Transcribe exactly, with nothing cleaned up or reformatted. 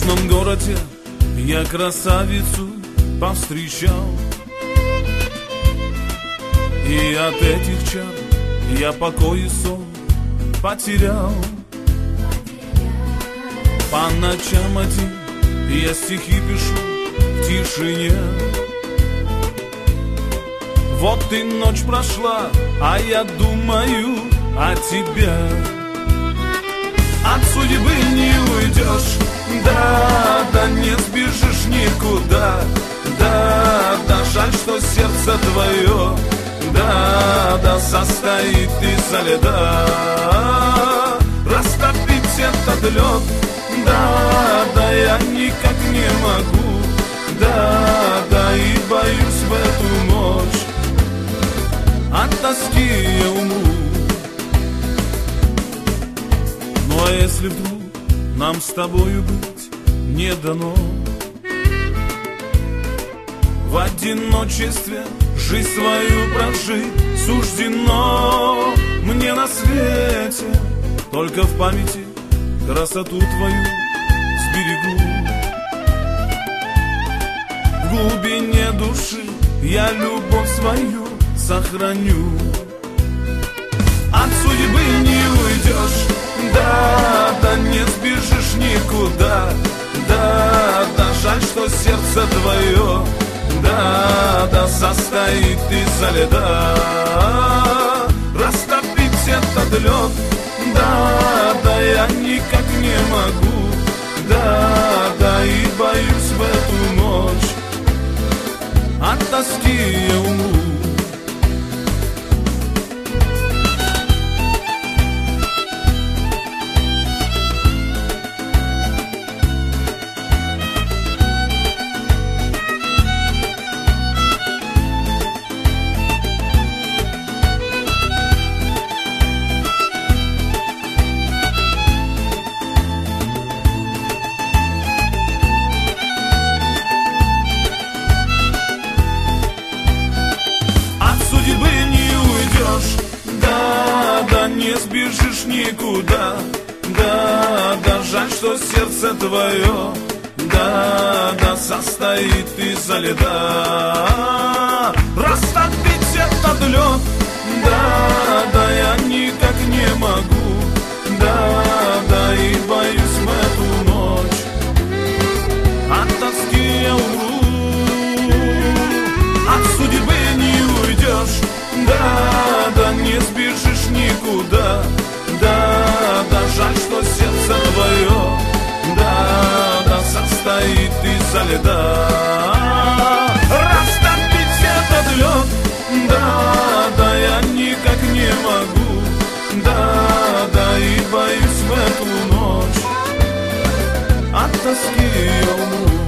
родном городе я красавицу повстречал, и от этих чар я покой и сон потерял. По ночам один я стихи пишу в тишине. Вот и ночь прошла, а я думаю о тебе. От судьбы не уйдешь, да, да не сбежишь никуда. Да, да, жаль, что сердце твое, да, да, состоит из-за льда. Растопить этот лед, да, да, я никак не могу. Да, да, и боюсь в эту ночь, от тоски я умру. Ну а если вдруг нам с тобою быть не дано, в одиночестве жизнь свою прожить суждено мне на свете, только в памяти красоту твою сберегу. В глубине души я любовь свою сохраню. От судьбы не уйдешь, да, да не сбежишь никуда. Да, да, жаль, что сердце твое, да, да, состоит из-за льда. Растопить этот лед, да, да, я никак не могу. Да, да, и боюсь в эту ночь, от тоски я умру. Не сбежишь никуда, да, да, жаль, что сердце твое, да, да, состоит из-за льда. Растопить этот лед, да, да, я никак не могу. Да, да, и боюсь в эту ночь, от тоски я умру. От судьбы не уйдешь, да, да, не сбежишь никуда. Да, да, жаль, что сердце твое, да, да, состоит из-за льда. Растопить этот лед, да, да, я никак не могу. Да, да, и боюсь в эту ночь, от тоски я умру.